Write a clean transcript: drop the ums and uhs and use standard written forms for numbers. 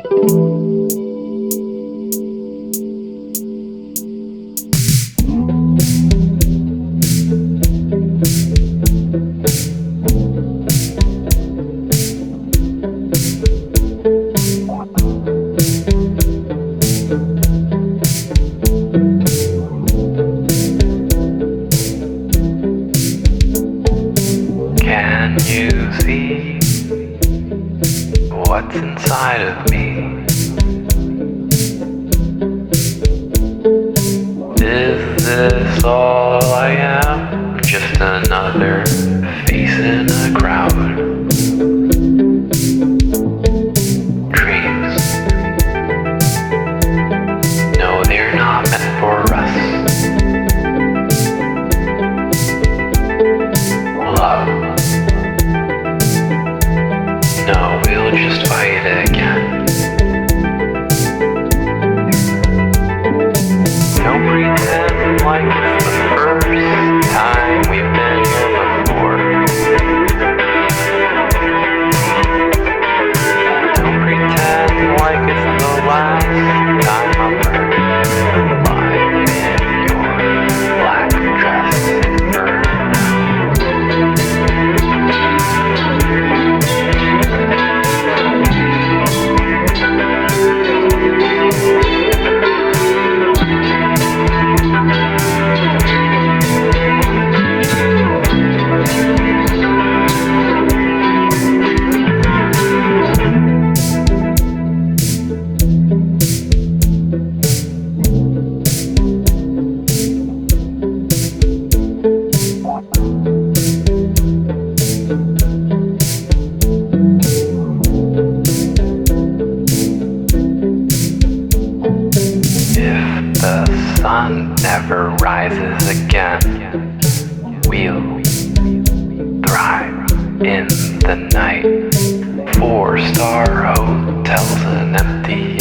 Can you see what's inside of me? Is this all I am? Just another face in a crowd. Dreams, no, they're not meant for us. Love, no, we'll just fight again. Don't pretend like it's the first time we've been here before. Don't pretend like it's the last time I'm hurt. Lying in your black dress and burn. If the sun never rises again, we'll thrive in the night. 4-star hotels and empty